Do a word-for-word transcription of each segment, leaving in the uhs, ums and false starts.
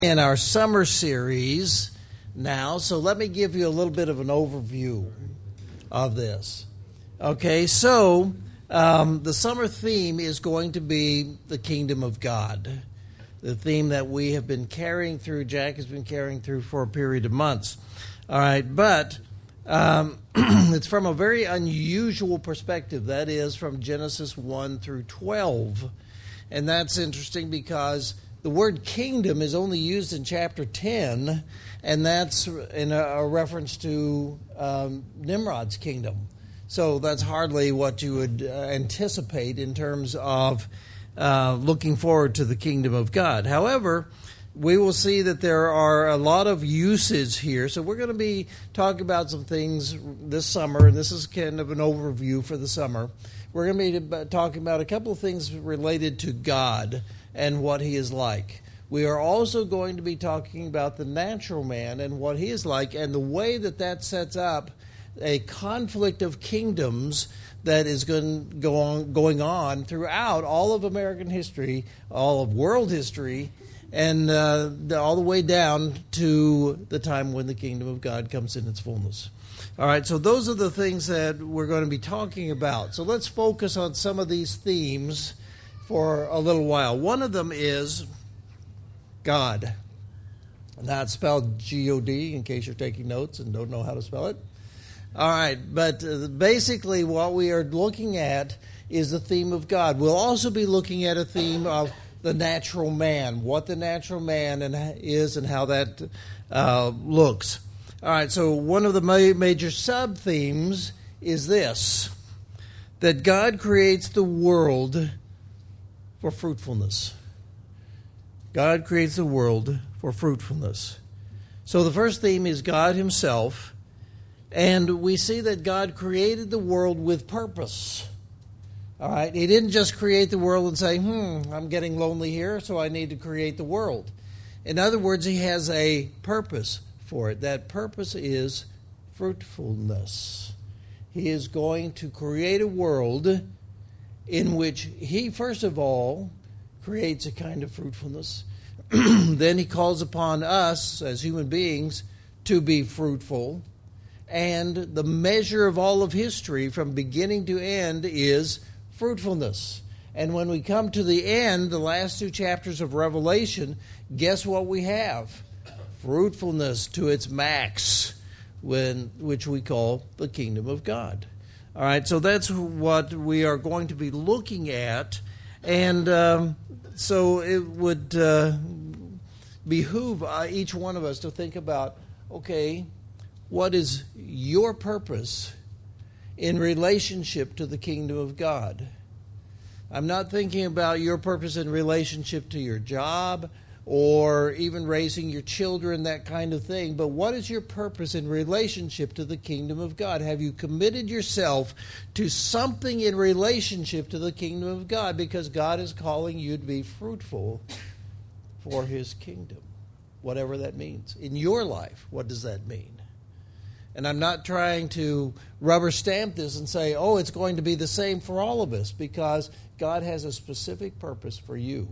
In our summer series now, so let me give you a little bit of an overview of this. Okay, so um, the summer theme is going to be the kingdom of God, the theme that we have been carrying through, Jack has been carrying through for a period of months. All right, but um, it's from a very unusual perspective, that is from Genesis one through twelve, and that's interesting because the word kingdom is only used in chapter ten, and that's in a, a reference to um, Nimrod's kingdom. So that's hardly what you would uh, anticipate in terms of uh, looking forward to the kingdom of God. However, we will see that there are a lot of uses here. So we're going to be talking about some things this summer, and this is kind of an overview for the summer. We're going to be talking about a couple of things related to God and what he is like. We are also going to be talking about the natural man and what he is like, and the way that that sets up a conflict of kingdoms that is going go on, going on throughout all of American history, all of world history, and uh, all the way down to the time when the kingdom of God comes in its fullness. All right, so those are the things that we're going to be talking about. So let's focus on some of these themes for a little while. One of them is God. And that's spelled G O D, in case you're taking notes and don't know how to spell it. All right, but uh, basically what we are looking at is the theme of God. We'll also be looking at a theme of the natural man, what the natural man and is and how that uh, looks. All right, so one of the ma- major sub-themes is this, that God creates the world for fruitfulness. God creates the world for fruitfulness. So the first theme is God himself, and we see that God created the world with purpose. All right, he didn't just create the world and say, hmm, I'm getting lonely here, so I need to create the world. In other words, he has a purpose for it. That purpose is fruitfulness. He is going to create a world in which he, first of all, creates a kind of fruitfulness. Then he calls upon us as human beings to be fruitful. And the measure of all of history from beginning to end is fruitfulness. And when we come to the end, the last two chapters of Revelation, guess what we have? Fruitfulness to its max, when, which we call the kingdom of God. All right, so that's what we are going to be looking at, and um, so it would uh, behoove uh, each one of us to think about, okay, what is your purpose in relationship to the kingdom of God? I'm not thinking about your purpose in relationship to your job or even raising your children, that kind of thing. But what is your purpose in relationship to the kingdom of God? Have you committed yourself to something in relationship to the kingdom of God? Because God is calling you to be fruitful for his kingdom, whatever that means. In your life, what does that mean? And I'm not trying to rubber stamp this and say, oh, it's going to be the same for all of us, because God has a specific purpose for you.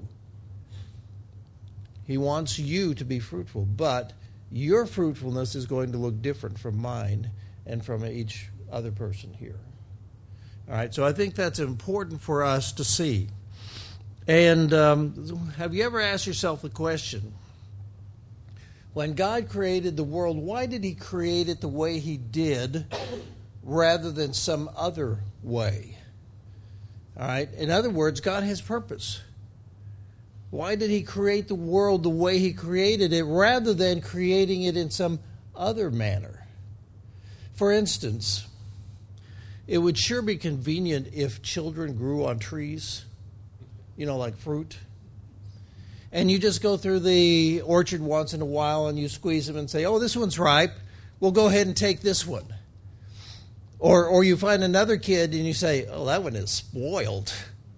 He wants you to be fruitful, but your fruitfulness is going to look different from mine and from each other person here. All right, so I think that's important for us to see. And um, have you ever asked yourself the question, when God created the world, why did he create it the way he did rather than some other way? All right, in other words, God has purpose. Why did he create the world the way he created it rather than creating it in some other manner? For instance, it would sure be convenient if children grew on trees, you know, like fruit. And you just go through the orchard once in a while and you squeeze them and say, oh, this one's ripe. We'll go ahead and take this one. Or, or you find another kid and you say, oh, that one is spoiled.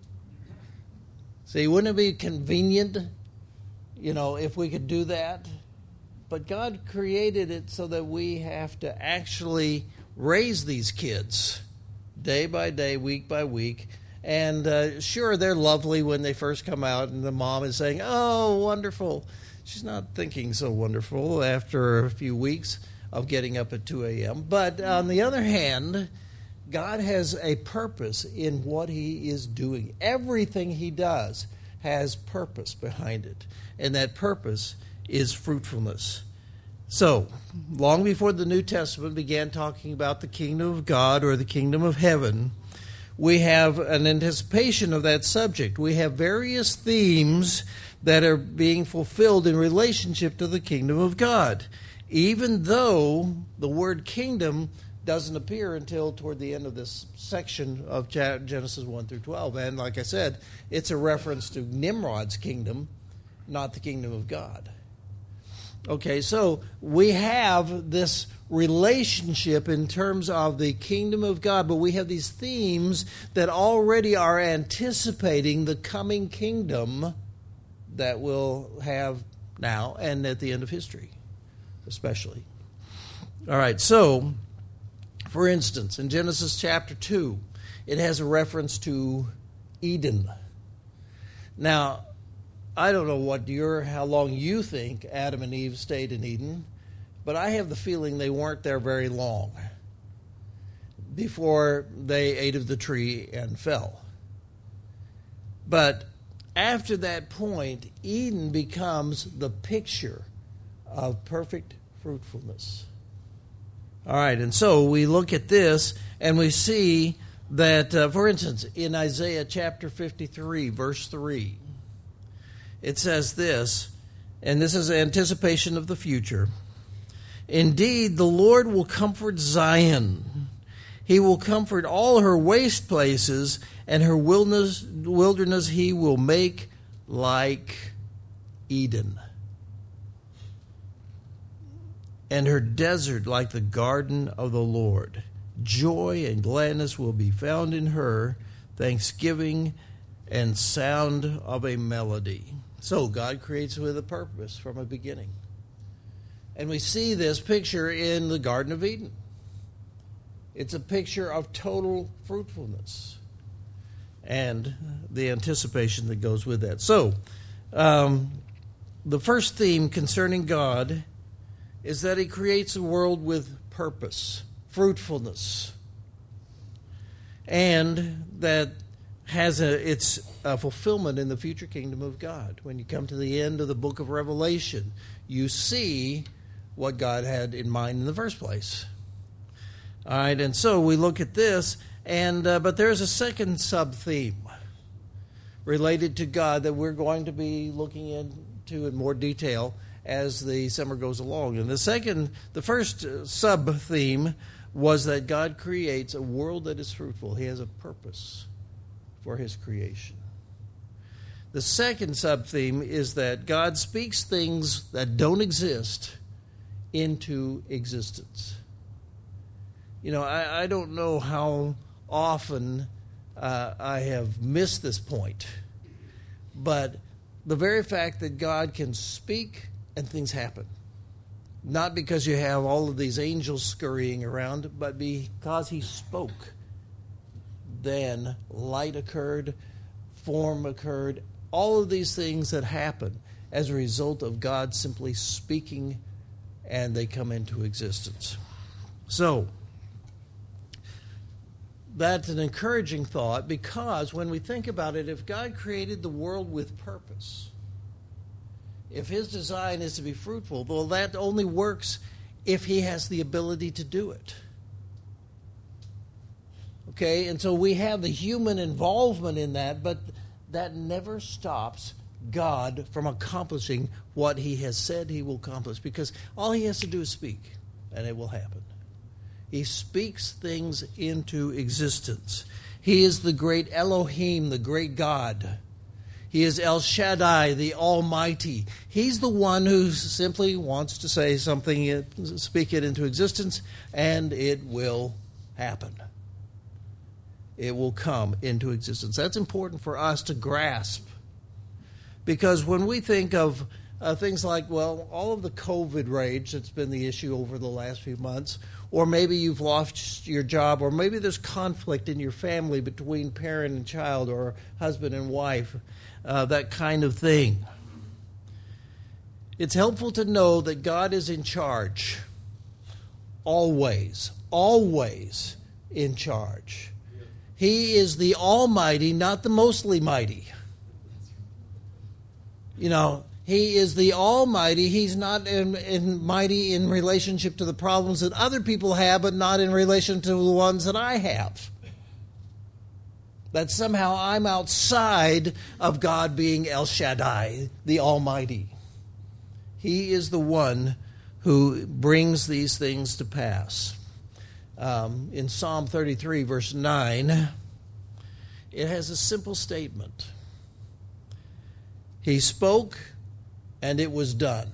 See, wouldn't it be convenient, you know, if we could do that? But God created it so that we have to actually raise these kids day by day, week by week, And uh, sure, they're lovely when they first come out, and the mom is saying, "Oh, wonderful." she's not thinking so wonderful after a few weeks of getting up at two a.m. But on the other hand, God has a purpose in what he is doing. Everything he does has purpose behind it, and that purpose is fruitfulness. So, long before the New Testament began talking about the kingdom of God or the kingdom of heaven, we have an anticipation of that subject. We have various themes that are being fulfilled in relationship to the kingdom of God, even though the word kingdom doesn't appear until toward the end of this section of Genesis one through twelve. And like I said, it's a reference to Nimrod's kingdom, not the kingdom of God. Okay, so we have this relationship in terms of the kingdom of God, but we have these themes that already are anticipating the coming kingdom that we'll have now and at the end of history, especially. All right, so, for instance, in Genesis chapter two, it has a reference to Eden. Now, I don't know what your, how long you think Adam and Eve stayed in Eden, but I have the feeling they weren't there very long before they ate of the tree and fell. But after that point, Eden becomes the picture of perfect fruitfulness. All right, and so we look at this and we see that, uh, for instance, in Isaiah chapter fifty-three, verse three, it says this, and this is anticipation of the future. Indeed, the Lord will comfort Zion. He will comfort all her waste places, and her wilderness, wilderness he will make like Eden, and her desert like the garden of the Lord. Joy and gladness will be found in her, thanksgiving and sound of a melody. So God creates with a purpose from a beginning. And we see this picture in the Garden of Eden. It's a picture of total fruitfulness and the anticipation that goes with that. So, um, the first theme concerning God is that he creates a world with purpose, fruitfulness, and that has a, its a fulfillment in the future kingdom of God. When you come to the end of the book of Revelation, you see what God had in mind in the first place. All right, and so we look at this, and uh, but there's a second sub-theme related to God that we're going to be looking into in more detail as the summer goes along. And the second, the first uh, sub-theme was that God creates a world that is fruitful. He has a purpose for his creation. The second sub-theme is that God speaks things that don't exist into existence. You know, I, I don't know how often uh, I have missed this point, but the very fact that God can speak and things happen, not because you have all of these angels scurrying around, but because he spoke, then light occurred, form occurred, all of these things that happen as a result of God simply speaking, and they come into existence. So, that's an encouraging thought, because when we think about it, if God created the world with purpose, if his design is to be fruitful, well, that only works if he has the ability to do it. Okay, and so we have the human involvement in that, but that never stops God from accomplishing what he has said he will accomplish, because all he has to do is speak, and it will happen. He speaks things into existence. He is the great Elohim, the great God. He is El Shaddai, the Almighty. He's the one who simply wants to say something, speak it into existence, and it will happen. It will come into existence. That's important for us to grasp, because when we think of uh, things like, well, all of the COVID rage that's been the issue over the last few months, or maybe you've lost your job, or maybe there's conflict in your family between parent and child, or husband and wife, uh, that kind of thing. It's helpful to know that God is in charge. Always, always in charge. He is the Almighty, not the mostly mighty. You know, He is the Almighty. He's not in, in mighty in relationship to the problems that other people have, but not in relation to the ones that I have. That somehow I'm outside of God being El Shaddai, the Almighty. He is the one who brings these things to pass. Um, in Psalm thirty-three, verse nine, it has a simple statement. He spoke, and it was done.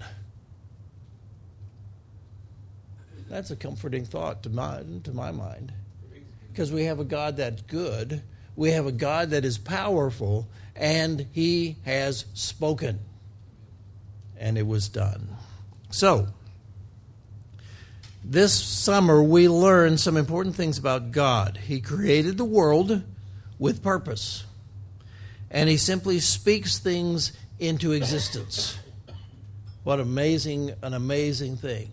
That's a comforting thought to my, to my mind. Because we have a God that's good. We have a God that is powerful, and He has spoken. And it was done. So, this summer we learned some important things about God. He created the world with purpose. And He simply speaks things into existence. What amazing, an amazing thing.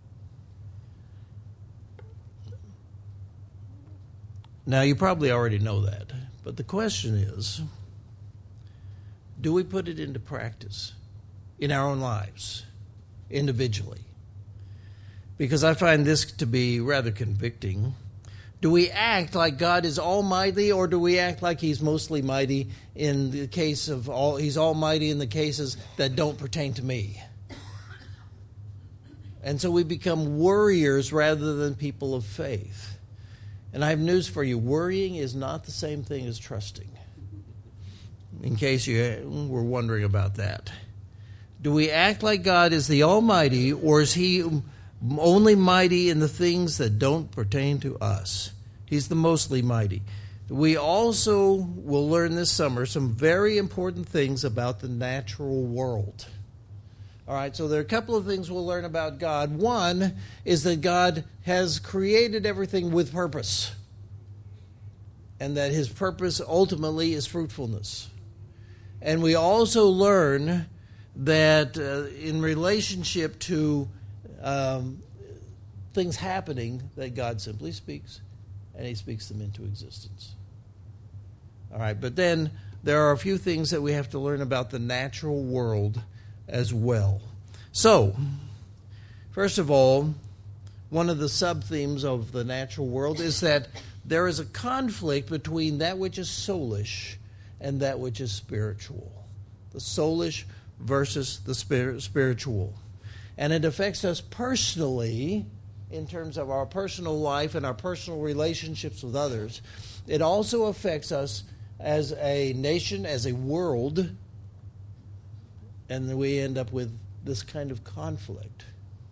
Now, you probably already know that, but the question is, do we put it into practice in our own lives, individually? Because I find this to be rather convicting. Do we act like God is almighty, or do we act like He's mostly mighty in the case of all, He's almighty in the cases that don't pertain to me? And so we become worriers rather than people of faith. And I have news for you. Worrying is not the same thing as trusting. In case you were wondering about that. Do we act like God is the Almighty, or is He only mighty in the things that don't pertain to us? He's the mostly mighty. We also will learn this summer some very important things about the natural world. All right, so there are a couple of things we'll learn about God. One is that God has created everything with purpose, and that His purpose ultimately is fruitfulness. And we also learn that uh, in relationship to um, things happening, that God simply speaks, and He speaks them into existence. All right, but then there are a few things that we have to learn about the natural world as well. So, first of all, one of the sub-themes of the natural world is that there is a conflict between that which is soulish and that which is spiritual. The soulish versus the spir- spiritual. And it affects us personally in terms of our personal life and our personal relationships with others. It also affects us as a nation, as a world, and we end up with this kind of conflict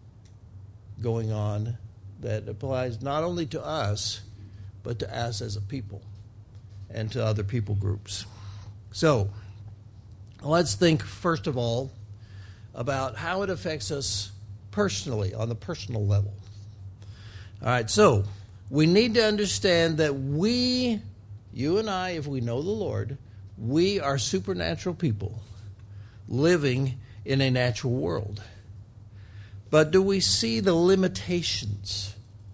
going on that applies not only to us, but to us as a people and to other people groups. So, let's think first of all about how it affects us personally, on the personal level. All right, so we need to understand that we, you and I, if we know the Lord, we are supernatural people living in a natural world. But do we see the limitations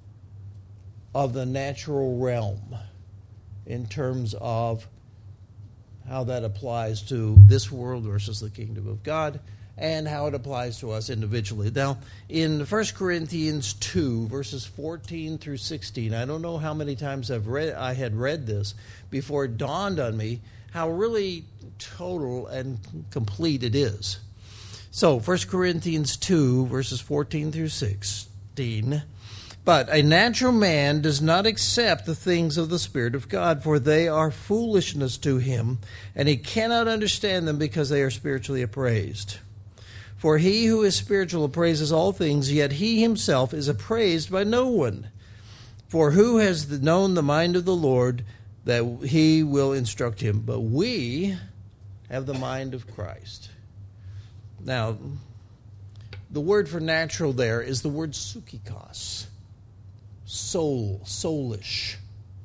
of the natural realm in terms of how that applies to this world versus the kingdom of God, and how it applies to us individually? Now, in First Corinthians two, verses fourteen through sixteen, I don't know how many times I've read, I had read this before it dawned on me how really total and complete it is. So, First Corinthians two, verses fourteen through sixteen. But a natural man does not accept the things of the Spirit of God, for they are foolishness to him, and he cannot understand them because they are spiritually appraised. For he who is spiritual appraises all things, yet he himself is appraised by no one. For who has known the mind of the Lord that he will instruct him? But we have the mind of Christ. Now, the word for natural there is the word psychikos. Soul, soulish.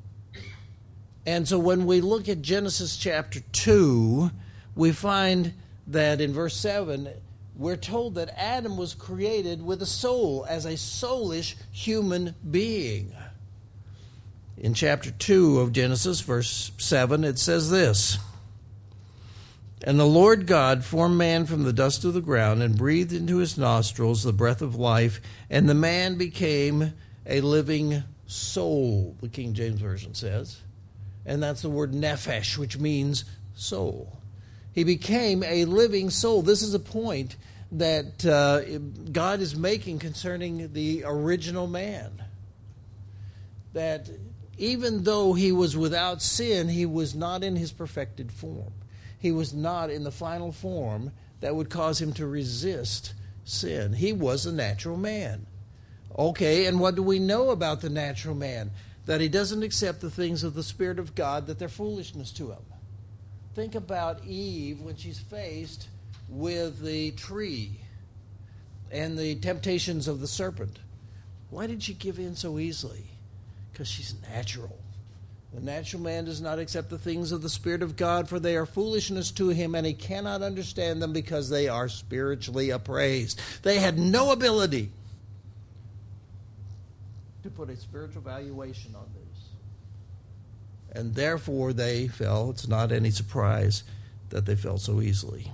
And so when we look at Genesis chapter two, we find that in verse seven, we're told that Adam was created with a soul, as a soulish human being. In chapter two of Genesis, verse seven, it says this: "And the Lord God formed man from the dust of the ground and breathed into his nostrils the breath of life, and the man became a living soul," the King James Version says. And that's the word nephesh, which means soul. He became a living soul. This is a point that uh, God is making concerning the original man. That even though he was without sin, he was not in his perfected form. He was not in the final form that would cause him to resist sin. He was a natural man. Okay, and what do we know about the natural man? That he doesn't accept the things of the Spirit of God, that they're foolishness to him. Think about Eve when she's faced with the tree and the temptations of the serpent. Why did she give in so easily? Because she's natural. The natural man does not accept the things of the Spirit of God, for they are foolishness to him, and he cannot understand them because they are spiritually appraised. They had no ability to put a spiritual valuation on these. And therefore they fell. It's not any surprise that they fell so easily.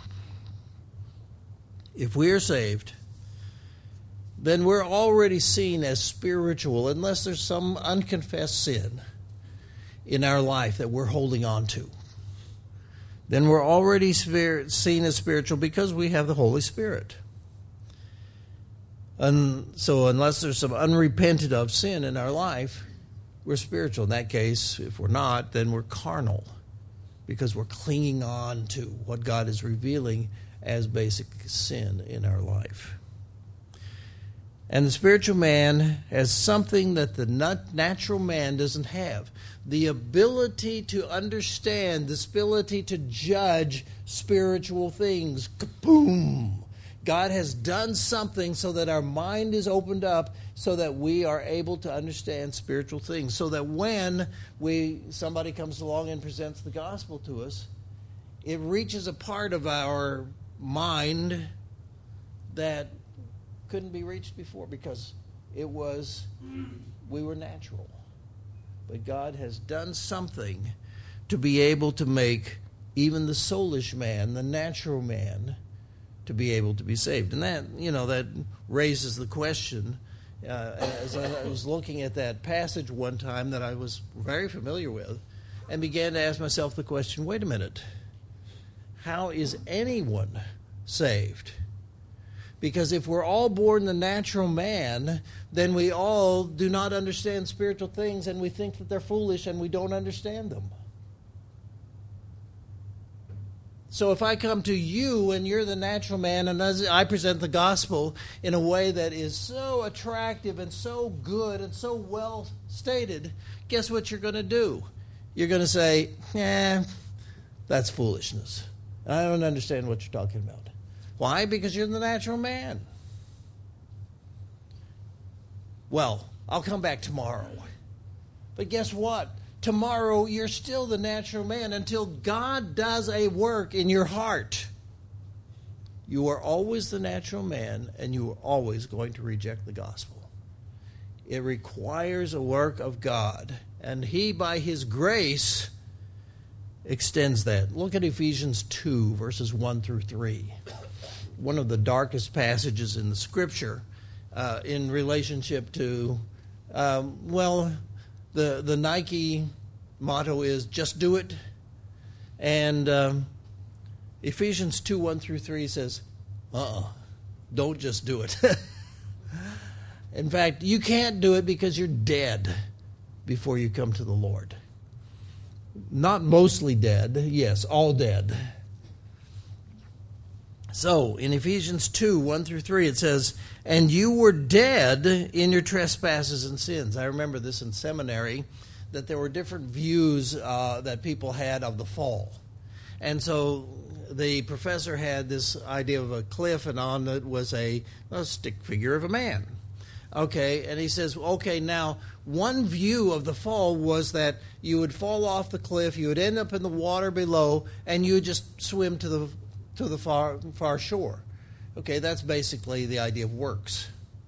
If we are saved, then we're already seen as spiritual, unless there's some unconfessed sin in our life that we're holding on to. Then we're already spirit, seen as spiritual because we have the Holy Spirit. And so unless there's some unrepented of sin in our life, we're spiritual. In that case, if we're not, then we're carnal, because we're clinging on to what God is revealing as basic sin in our life. And the spiritual man has something that the natural man doesn't have: the ability to understand, the ability to judge spiritual things. Kaboom! God has done something so that our mind is opened up, so that we are able to understand spiritual things, so that when we somebody comes along and presents the gospel to us, it reaches a part of our mind that couldn't be reached before, because it was, we were natural. But God has done something to be able to make even the soulish man, the natural man, to be able to be saved. And that, you know, that raises the question, uh, as I was looking at that passage one time that I was very familiar with, and began to ask myself the question, wait a minute, how is anyone saved? Because if we're all born the natural man, then we all do not understand spiritual things, and we think that they're foolish, and we don't understand them. So if I come to you and you're the natural man, and as I present the gospel in a way that is so attractive and so good and so well stated, guess what you're going to do? You're going to say, eh, that's foolishness. I don't understand what you're talking about. Why? Because you're the natural man. Well, I'll come back tomorrow. But guess what? Tomorrow you're still the natural man until God does a work in your heart. You are always the natural man, and you are always going to reject the gospel. It requires a work of God, and He, by His grace, extends that. Look at Ephesians two, verses one through three. One of the darkest passages in the Scripture uh, in relationship to, um, well, the the Nike motto is just do it. And um, Ephesians two, one through three says, uh-uh, don't just do it. In fact, you can't do it because you're dead before you come to the Lord. Not mostly dead, yes, all dead. So, in Ephesians two, one through three, it says, and you were dead in your trespasses and sins. I remember this in seminary, that there were different views uh, that people had of the fall. And so the professor had this idea of a cliff, and on it was a, a stick figure of a man. Okay, and he says, okay, now, one view of the fall was that you would fall off the cliff, you would end up in the water below, and you would just swim to the to the far far shore. Okay, that's basically the idea of works.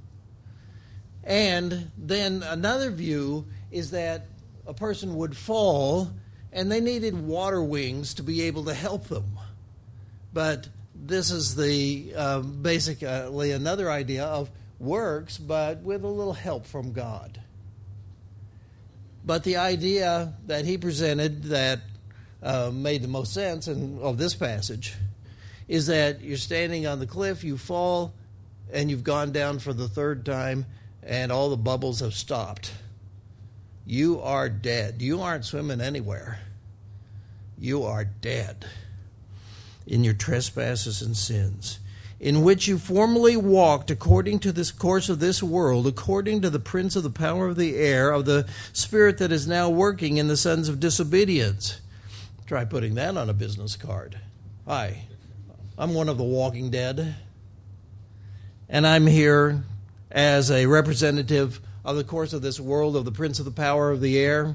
And then another view is that a person would fall and they needed water wings to be able to help them. But this is the uh, basically another idea of works, but with a little help from God. But the idea that he presented that uh, made the most sense in, of this passage is that you're standing on the cliff, you fall, and you've gone down for the third time, and all the bubbles have stopped. You are dead. You aren't swimming anywhere. You are dead in your trespasses and sins, in which you formerly walked according to this course of this world, according to the prince of the power of the air, of the spirit that is now working in the sons of disobedience. Try putting that on a business card. Hi, I'm one of the walking dead, and I'm here as a representative of the course of this world, of the prince of the power of the air,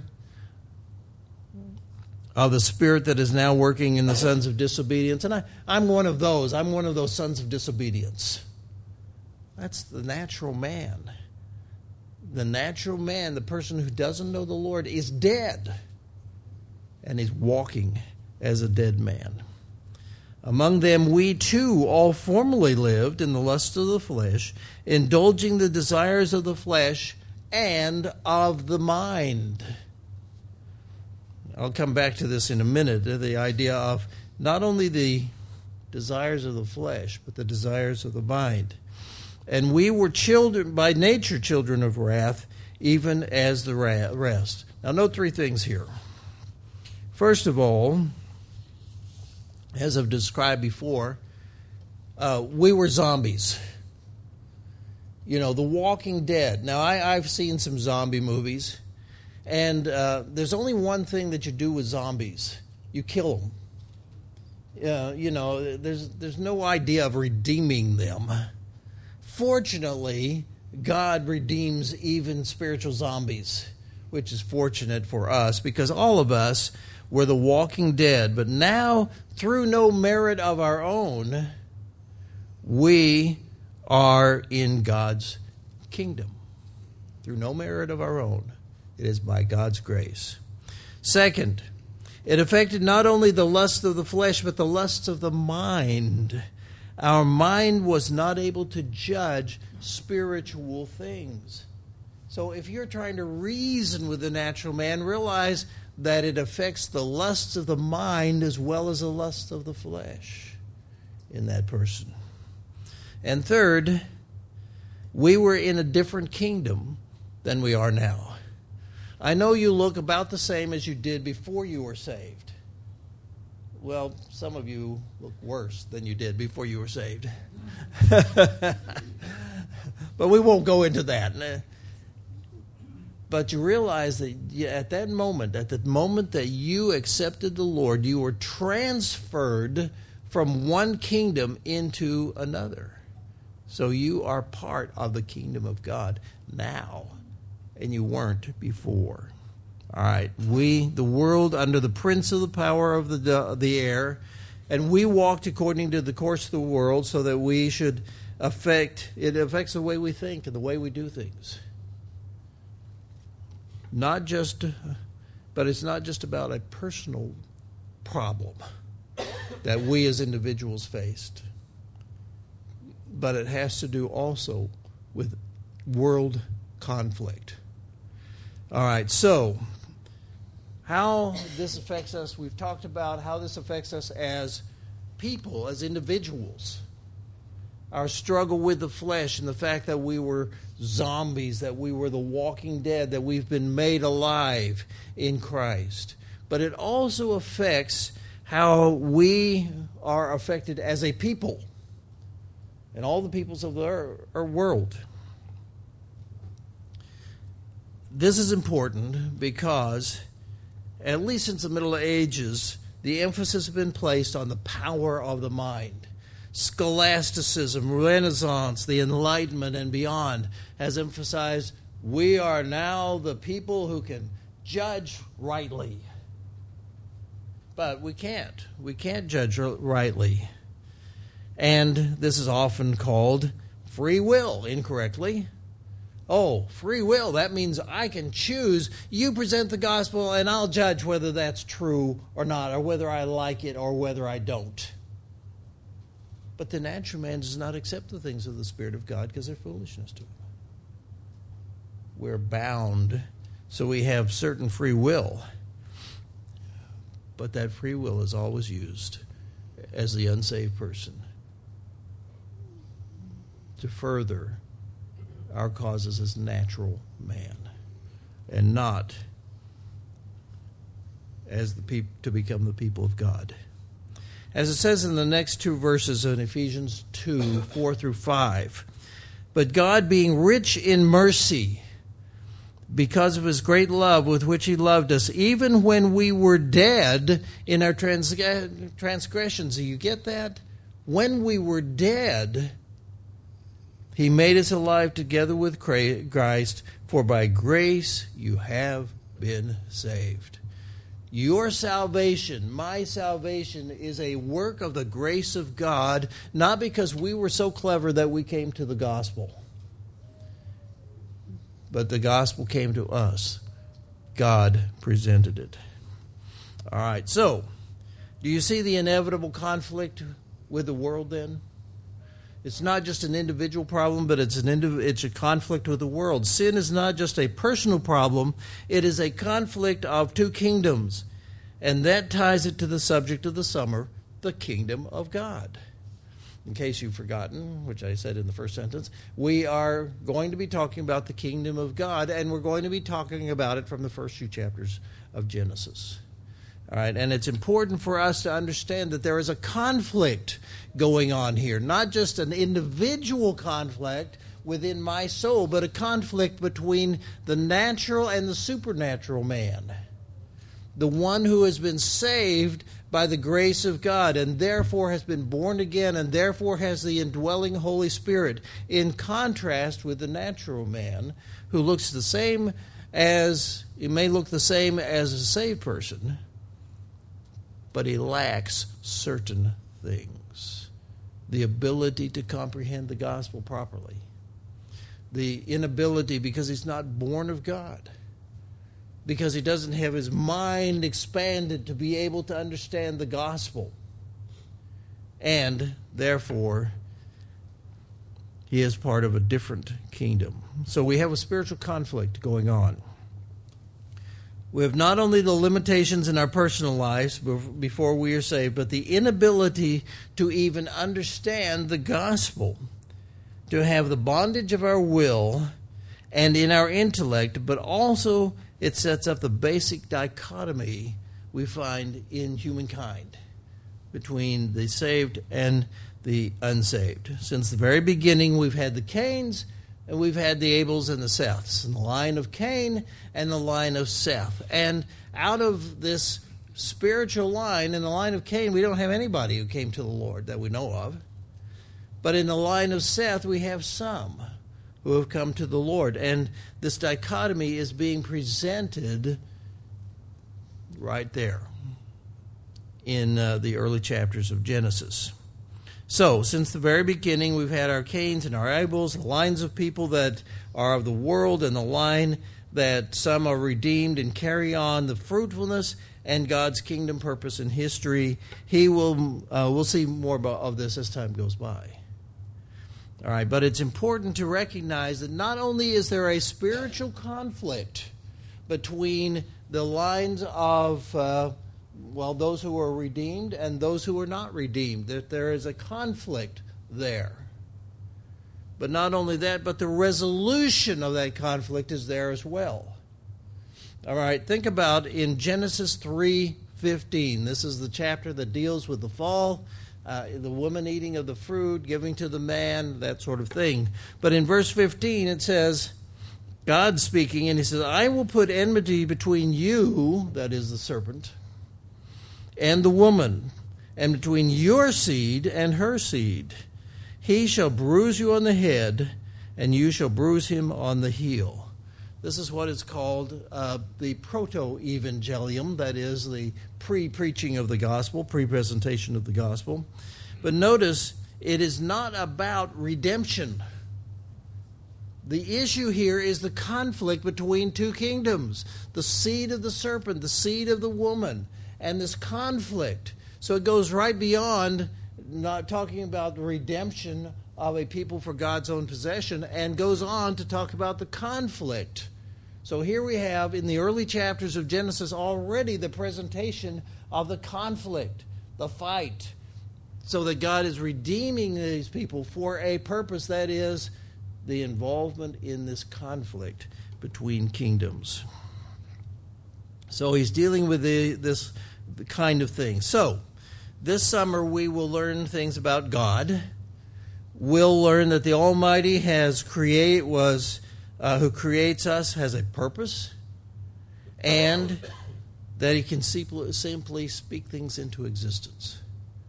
of the spirit that is now working in the sons of disobedience. And I, I'm one of those. I'm one of those sons of disobedience. That's the natural man. The natural man, the person who doesn't know the Lord, is dead. And is walking as a dead man. Among them we too all formerly lived in the lust of the flesh, indulging the desires of the flesh and of the mind. I'll come back to this in a minute, the idea of not only the desires of the flesh, but the desires of the mind. And we were children, by nature children of wrath, even as the rest. Now note three things here. First of all, as I've described before, uh, we were zombies. You know, the Walking Dead. Now, I, I've seen some zombie movies, and uh, there's only one thing that you do with zombies. You kill them. Uh, you know, there's there's no idea of redeeming them. Fortunately, God redeems even spiritual zombies, which is fortunate for us, because all of us were the walking dead. But now, through no merit of our own, we are in God's kingdom. Through no merit of our own. It is by God's grace. Second, it affected not only the lust of the flesh, but the lusts of the mind. Our mind was not able to judge spiritual things. So if you're trying to reason with the natural man, realize that it affects the lusts of the mind as well as the lusts of the flesh in that person. And third, we were in a different kingdom than we are now. I know you look about the same as you did before you were saved. Well, some of you look worse than you did before you were saved. But we won't go into that. But you realize that at that moment, at the moment that you accepted the Lord, you were transferred from one kingdom into another. So you are part of the kingdom of God now, and you weren't before. All right, we, the world under the prince of the power of the, the air, and we walked according to the course of the world so that we should affect, it affects the way we think and the way we do things. Not just, but it's not just about a personal problem that we as individuals faced, but it has to do also with world conflict. All right, so how this affects us, we've talked about how this affects us as people, as individuals. Our struggle with the flesh and the fact that we were zombies, that we were the walking dead, that we've been made alive in Christ. But it also affects how we are affected as a people and all the peoples of the our world. This is important because, at least since the Middle Ages, the emphasis has been placed on the power of the mind. Scholasticism, Renaissance, the Enlightenment, and beyond has emphasized we are now the people who can judge rightly. But we can't. We can't judge rightly. And this is often called free will incorrectly. Oh, free will, that means I can choose. You present the gospel and I'll judge whether that's true or not, or whether I like it or whether I don't. But the natural man does not accept the things of the Spirit of God because they're foolishness to him. We're bound, so we have certain free will. But that free will is always used as the unsaved person to further our causes as natural man, and not as the peop- to become the people of God. As it says in the next two verses in Ephesians two, four through five, but God being rich in mercy, because of his great love with which he loved us, even when we were dead in our trans- transgressions. Do you get that? When we were dead, he made us alive together with Christ, for by grace you have been saved. Your salvation, my salvation, is a work of the grace of God, not because we were so clever that we came to the gospel. But the gospel came to us. God presented it. All right, so, do you see the inevitable conflict with the world then? It's not just an individual problem, but it's an indiv- it's a conflict with the world. Sin is not just a personal problem, it is a conflict of two kingdoms. And that ties it to the subject of the summer, the kingdom of God. In case you've forgotten, which I said in the first sentence, we are going to be talking about the kingdom of God, and we're going to be talking about it from the first few chapters of Genesis. All right, and it's important for us to understand that there is a conflict going on here, not just an individual conflict within my soul, but a conflict between the natural and the supernatural man. The one who has been saved by the grace of God and therefore has been born again and therefore has the indwelling Holy Spirit, in contrast with the natural man who looks the same as, he may look the same as a saved person, but he lacks certain things. The ability to comprehend the gospel properly. The inability because he's not born of God. Because he doesn't have his mind expanded to be able to understand the gospel. And, therefore, he is part of a different kingdom. So we have a spiritual conflict going on. We have not only the limitations in our personal lives before we are saved, but the inability to even understand the gospel, to have the bondage of our will and in our intellect, but also it sets up the basic dichotomy we find in humankind between the saved and the unsaved. Since the very beginning, we've had the Cains and we've had the Abels and the Seths, and the line of Cain and the line of Seth. And out of this spiritual line, in the line of Cain, we don't have anybody who came to the Lord that we know of. But in the line of Seth, we have some who have come to the Lord. And this dichotomy is being presented right there in uh, the early chapters of Genesis. So, since the very beginning, we've had our Cains and our Abels, the lines of people that are of the world, and the line that some are redeemed and carry on the fruitfulness and God's kingdom purpose in history. He will, uh, we'll see more about, of this as time goes by. All right, but it's important to recognize that not only is there a spiritual conflict between the lines of, uh, well, those who are redeemed and those who are not redeemed, that there is a conflict there. But not only that, but the resolution of that conflict is there as well. All right, think about in Genesis three fifteen. This is the chapter that deals with the fall. Uh, the woman eating of the fruit, giving to the man, that sort of thing. But in verse fifteen it says, God speaking, and he says, I will put enmity between you, that is the serpent, and the woman, and between your seed and her seed. He shall bruise you on the head, and you shall bruise him on the heel. This is what is called uh, the proto-evangelium, that is the pre-preaching of the gospel, pre-presentation of the gospel. But notice it is not about redemption. The issue here is the conflict between two kingdoms, the seed of the serpent, the seed of the woman, and this conflict. So it goes right beyond not talking about the redemption of a people for God's own possession and goes on to talk about the conflict. So here we have in the early chapters of Genesis already the presentation of the conflict, the fight, so that God is redeeming these people for a purpose, that is the involvement in this conflict between kingdoms. So he's dealing with the, this the kind of thing. So this summer we will learn things about God. We'll learn that the Almighty has create was uh, who creates us has a purpose, and that He can simply speak things into existence.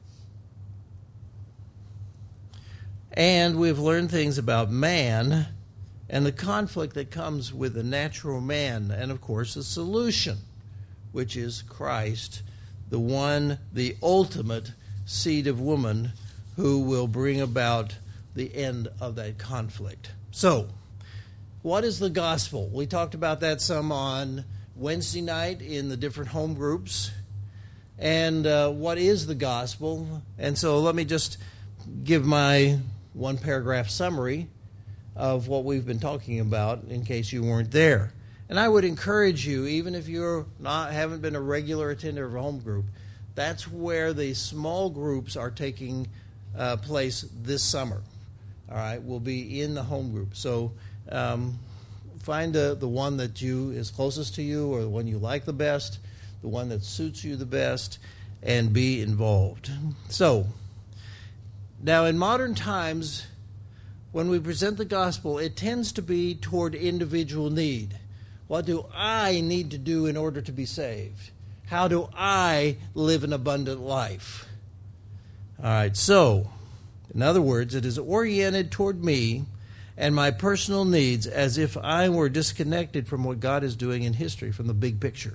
And we've learned things about man and the conflict that comes with the natural man, and of course the solution, which is Christ, the one, the ultimate seed of woman who will bring about the end of that conflict. So, what is the gospel? We talked about that some on Wednesday night in the different home groups. And uh, what is the gospel? And so let me just give my one paragraph summary of what we've been talking about in case you weren't there. And I would encourage you, even if you're not haven't been a regular attender of a home group, that's where the small groups are taking uh, place this summer. All right, we'll be in the home group. So um, find the, the one that you is closest to you, or the one you like the best, the one that suits you the best, and be involved. So, now in modern times, when we present the gospel, it tends to be toward individual need. What do I need to do in order to be saved? How do I live an abundant life? All right, so, in other words, it is oriented toward me and my personal needs as if I were disconnected from what God is doing in history, from the big picture.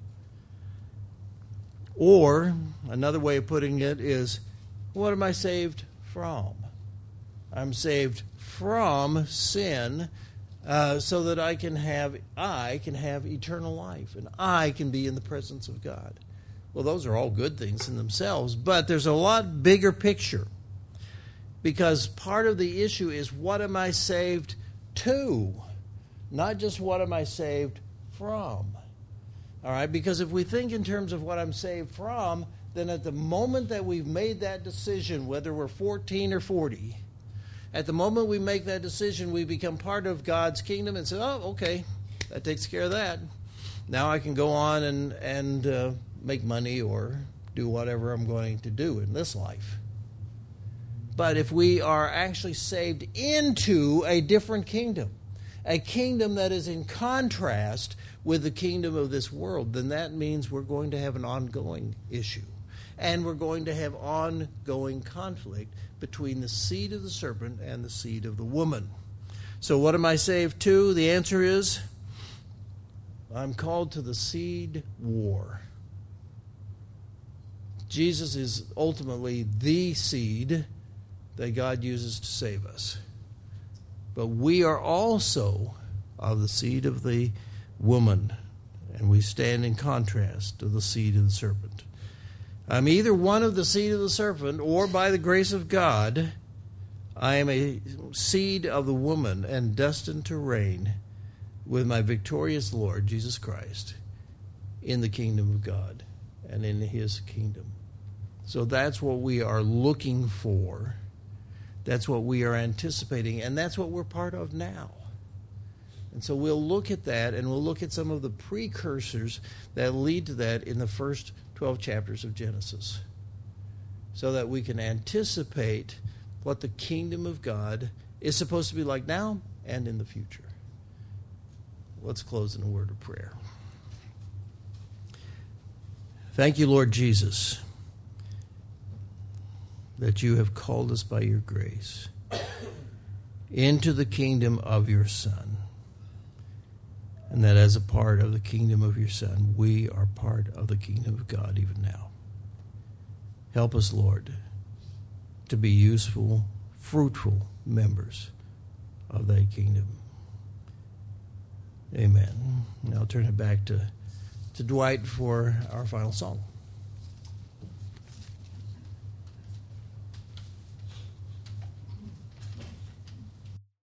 Or, another way of putting it is, what am I saved from? I'm saved from sin, uh, so that I can have I can have eternal life, and I can be in the presence of God. Well, those are all good things in themselves, but there's a lot bigger picture, because part of the issue is, what am I saved to? Not just what am I saved from. All right, because if we think in terms of what I'm saved from, then at the moment that we've made that decision, whether we're fourteen or forty, at the moment we make that decision, we become part of God's kingdom and say, oh, okay, that takes care of that. Now I can go on and, and uh, make money or do whatever I'm going to do in this life. But if we are actually saved into a different kingdom, a kingdom that is in contrast with the kingdom of this world, then that means we're going to have an ongoing issue. And we're going to have ongoing conflict between the seed of the serpent and the seed of the woman. So what am I saved to? The answer is, I'm called to the seed war. Jesus is ultimately the seed that God uses to save us. But we are also of the seed of the woman, and we stand in contrast to the seed of the serpent. I'm either one of the seed of the serpent, or by the grace of God, I am a seed of the woman and destined to reign with my victorious Lord, Jesus Christ, in the kingdom of God and in His kingdom. So that's what we are looking for. That's what we are anticipating, and that's what we're part of now. And so we'll look at that, and we'll look at some of the precursors that lead to that in the first twelve chapters of Genesis, so that we can anticipate what the kingdom of God is supposed to be like now and in the future. Let's close in a word of prayer. Thank you, Lord Jesus, that you have called us by your grace into the kingdom of your Son, and that as a part of the kingdom of your Son, we are part of the kingdom of God even now. Help us, Lord, to be useful, fruitful members of thy kingdom. Amen. Now I'll turn it back to, to Dwight for our final song.